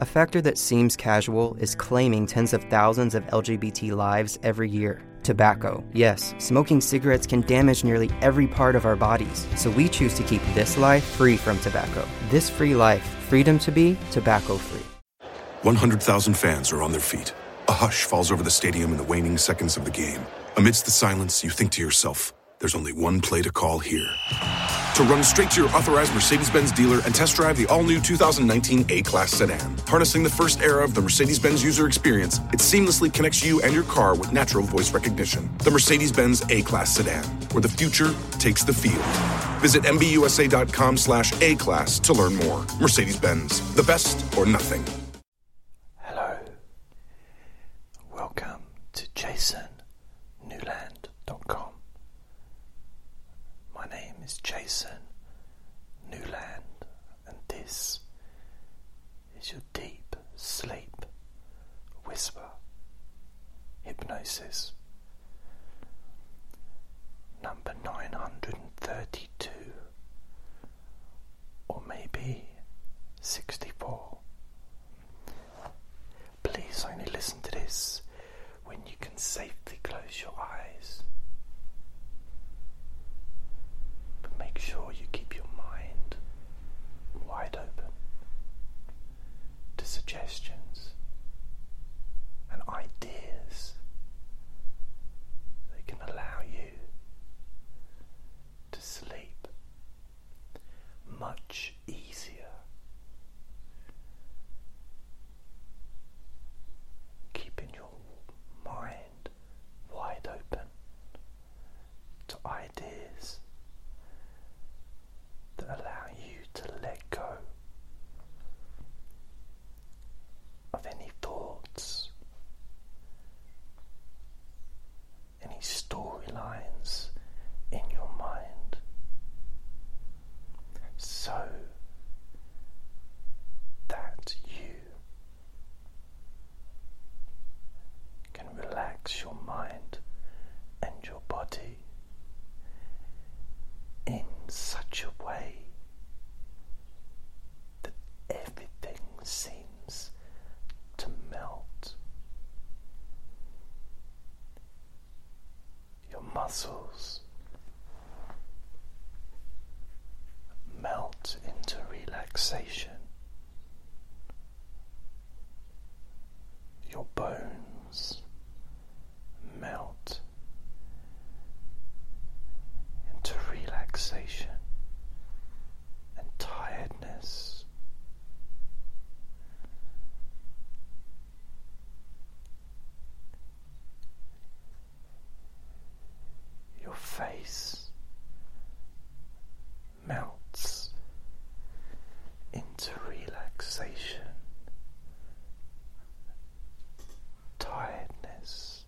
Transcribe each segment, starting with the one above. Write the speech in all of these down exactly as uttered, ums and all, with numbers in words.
A factor that seems casual is claiming tens of thousands of L G B T lives every year. Tobacco. Yes, smoking cigarettes can damage nearly every part of our bodies, so we choose to keep this life free from tobacco. This free life, freedom to be tobacco-free. one hundred thousand fans are on their feet. A hush falls over the stadium in the waning seconds of the game. Amidst the silence, you think to yourself, there's only one play to call here. To run straight to your authorized Mercedes-Benz dealer and test drive the all-new two thousand nineteen A-Class sedan. Harnessing the first era of the Mercedes-Benz user experience, it seamlessly connects you and your car with natural voice recognition. The Mercedes-Benz A-Class sedan, where the future takes the field. Visit mbusa.com slash A-Class to learn more. Mercedes-Benz, the best or nothing. Hello. Welcome to jason newland dot com. My name is Jason Newland, and this is your deep sleep whisper hypnosis number nine hundred thirty-two, or maybe sixty-four. Please only listen to this when you can safely close your eyes. But make sure you keep your mind wide open to suggestions and ideas that can allow you to sleep much easier. Keeping your mind wide open to ideas that allow you to let go of any thoughts, any storylines in your mind, so that you can relax your mind and your body in such a way that everything seems to melt. Your muscles melt into relaxation. Your bones melt into relaxation and tiredness. Your face melts into relaxation, tiredness,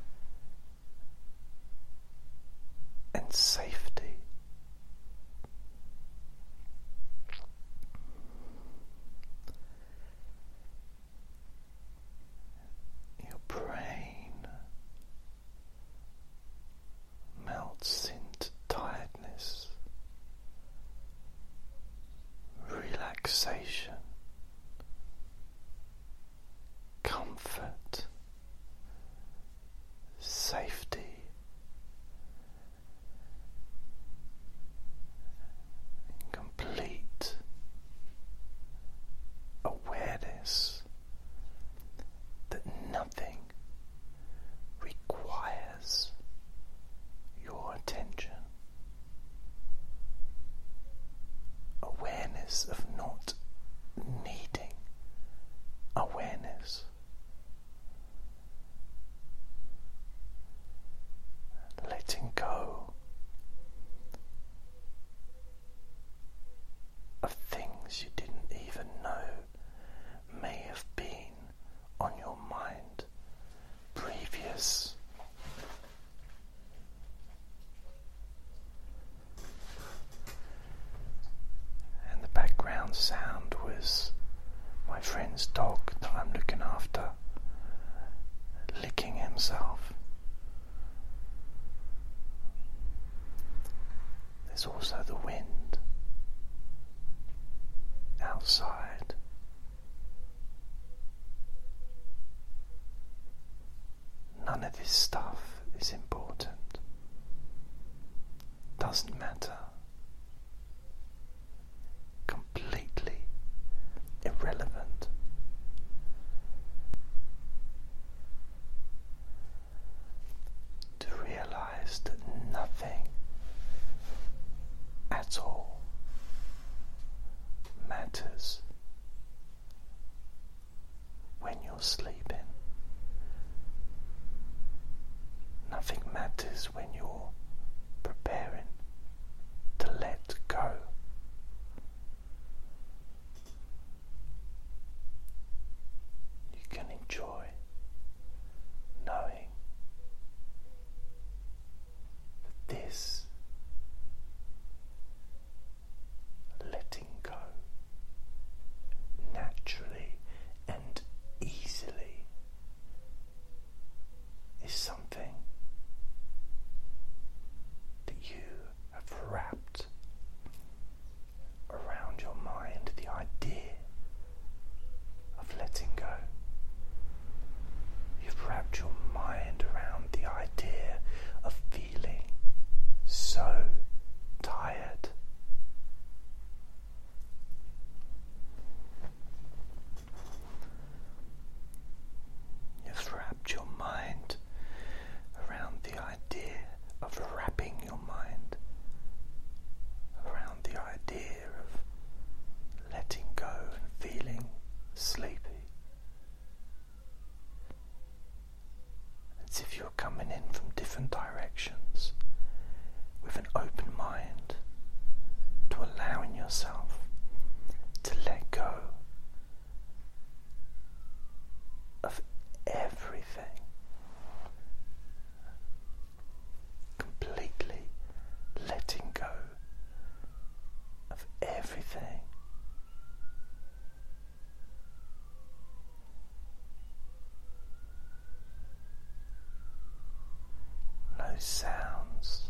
and safety. Your brain melts into tiredness, relaxation, comfort, safety, complete awareness that nothing requires your attention. Awareness of not needing awareness. Letting go of things you didn't even know may have been on your mind previous. And the background sound was my friend's dog that I'm looking after licking himself. There's also the wind. outside. None of this stuff is important. Doesn't matter. Completely irrelevant. To realize that nothing at all matters when you're sleeping. Nothing matters when you're preparing to let go. You can enjoy knowing that this letting go naturally and easily is something that you have wrapped around your mind, the idea of letting go. You've wrapped your mind around the idea of feeling so tired. You've wrapped your mind around the idea of wrapping your mind around the idea of letting go and feeling sleepy. It's as if you're coming in from different directions with an open mind to allowing yourself to let go of everything. Completely letting go of everything. No sounds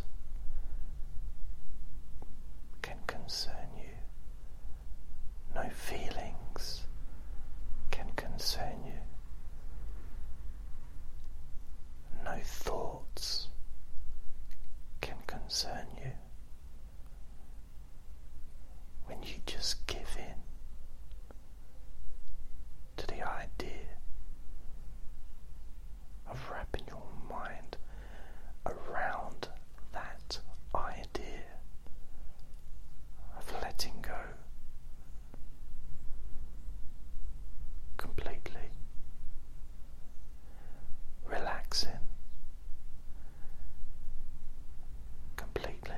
can concern you. No feelings can concern you. No thoughts can concern you. When you just give in to the idea of wrapping your mind around that idea of letting go completely, relaxing completely.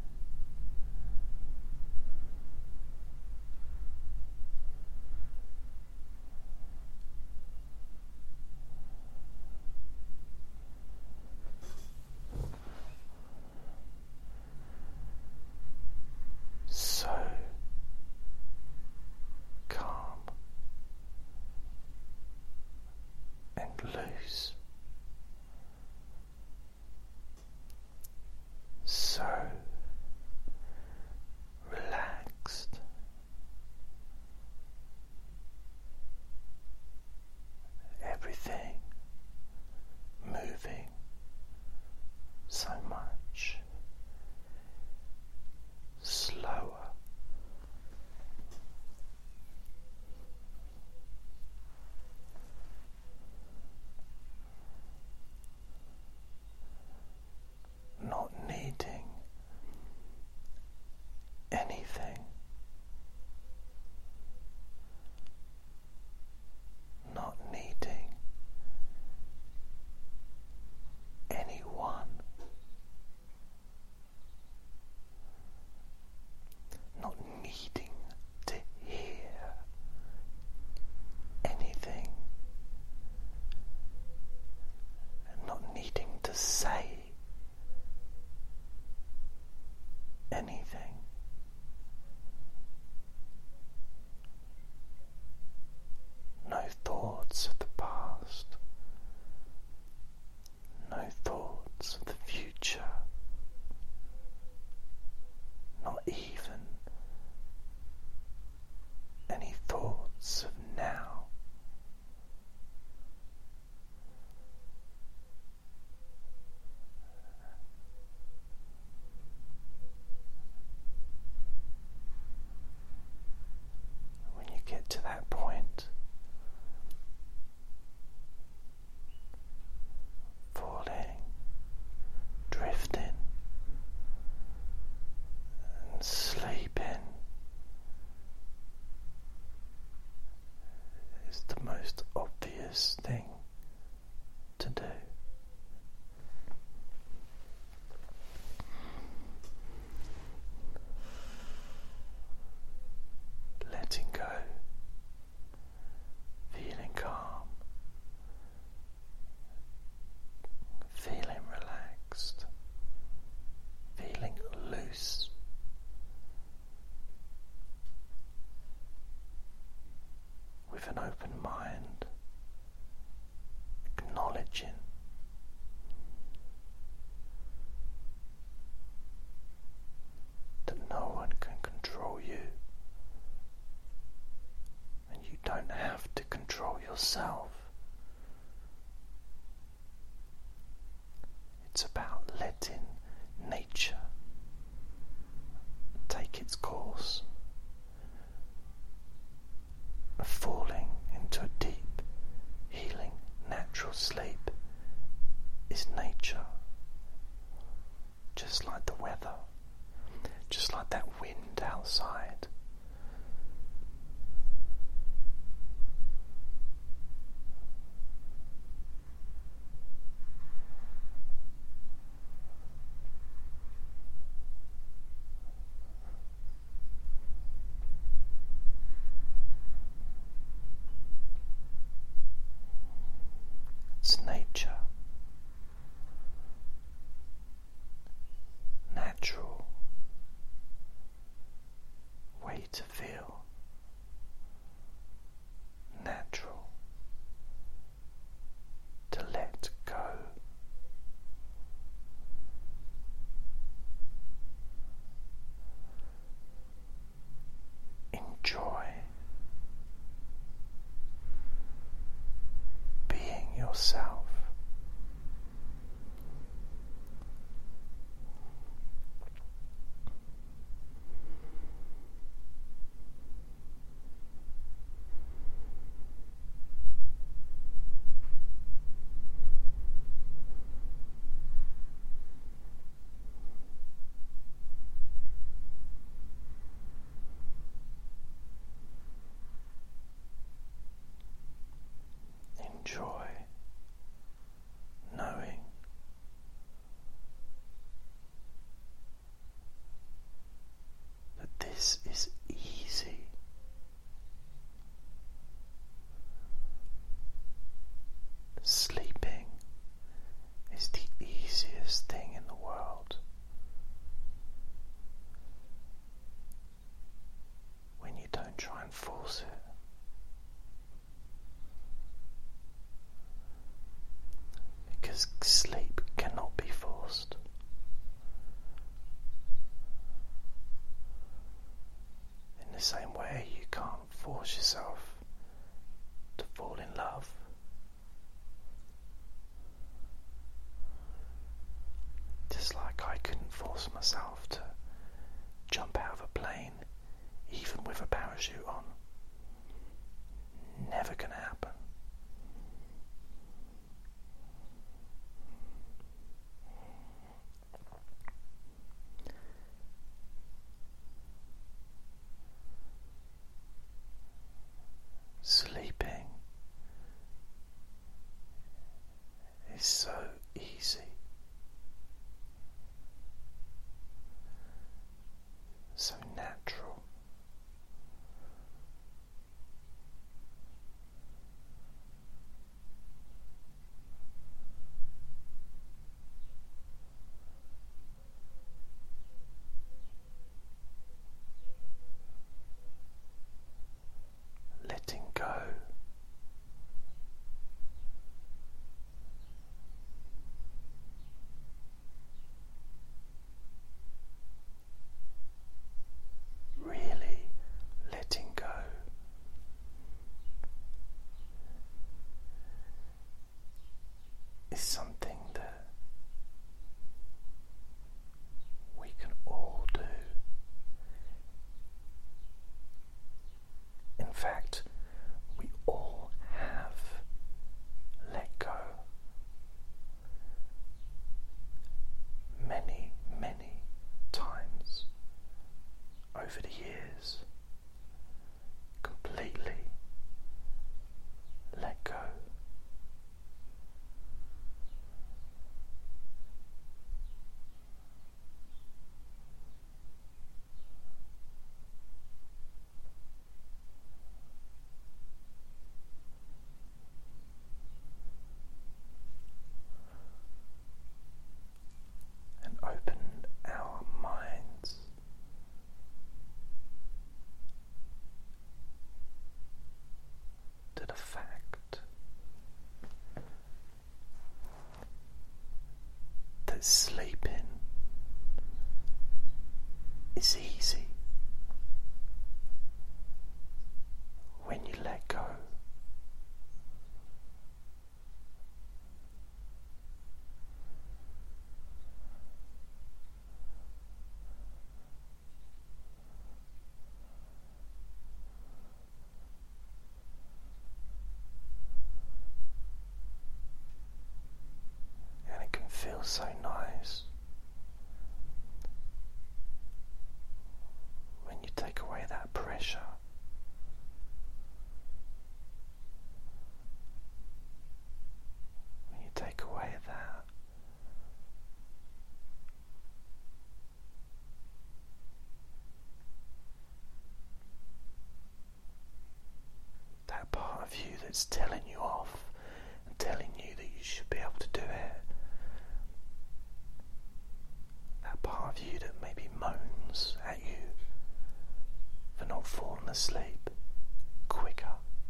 So calm and loose. So relaxed. Everything moving so much slower. most obvious thing to do. Letting go, feeling calm, feeling relaxed, feeling loose. With an open mind, acknowledging that no one can control you, and you don't have to control yourself. It's about letting nature take its course. Falling into a deep, healing, natural sleep is nature. Just like the weather, just like that wind outside. It's nature, natural way to feel, natural to let go. Enjoy being yourself. Enjoy knowing that this is easy. Sleeping is the easiest thing in the world. When you don't try and force it. Because sleep cannot be forced. In the same way, you can't force yourself to fall in love. Just like I couldn't force myself to jump out of a plane, even with a parachute on. Never gonna happen. Sleeping is so easy, so natural. Letting go. Really letting go. Is something that we can all do. In fact, we all have let go many, many times over the years. Completely sleeping is easy when you let go. And it can feel so nice when you take away that pressure. When you take away that that part of you that's telling you off and telling you that you should be able to do it. That part of you that maybe moans at you for not falling asleep quicker.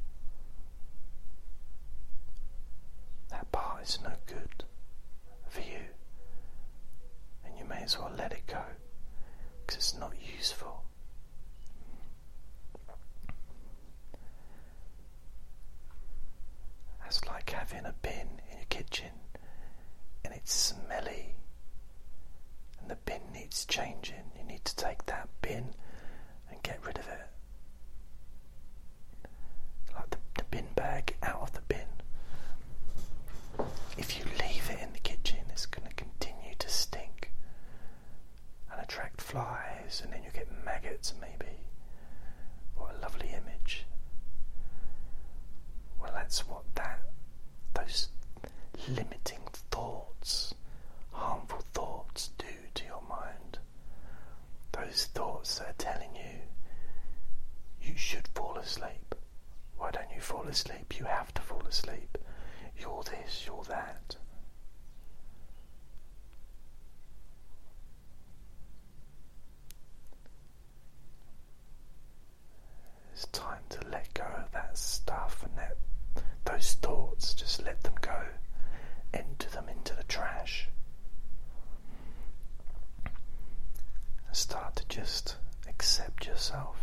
That part is no good for you, and you may as well let it go because it's not useful. That's like having a bin in your kitchen and it's smelly and the bin needs changing. You need to take that bin and get rid of it. Like the, the bin bag out of the bin. If you leave it in the kitchen, it's going to continue to stink and attract flies, and then you get maggots maybe. What a lovely image. Well, that's what that, those limiting thoughts, harmful thoughts do to your mind. Those thoughts that are telling you you should fall asleep. Why don't you fall asleep? You have to fall asleep. You're this, you're that. It's time to let go of that stuff and that, those thoughts. Just let them go. Enter them into the trash. And start to just accept yourself.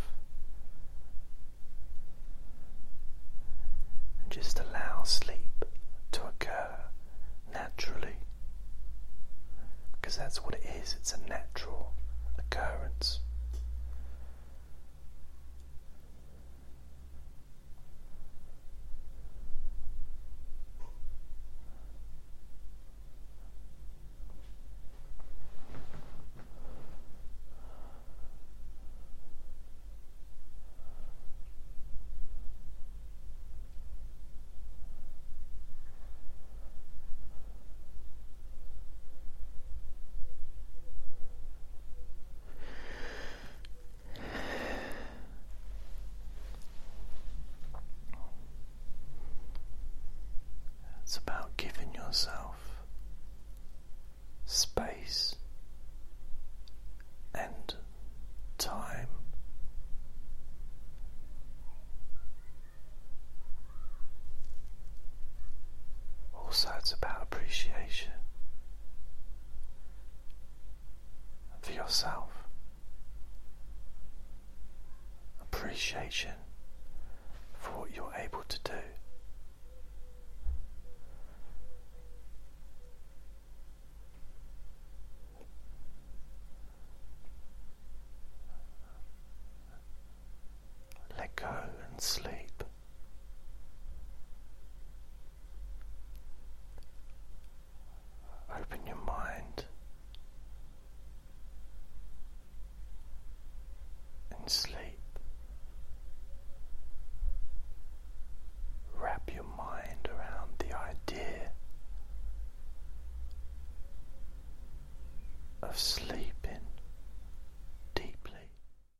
And just allow sleep to occur naturally. Because that's what it is. It's a natural occurrence. It's about giving yourself space and time. Also, it's about appreciation for yourself. Appreciation for what you're able to do. Let go and sleep. Open your mind and sleep. Wrap your mind around the idea of sleep.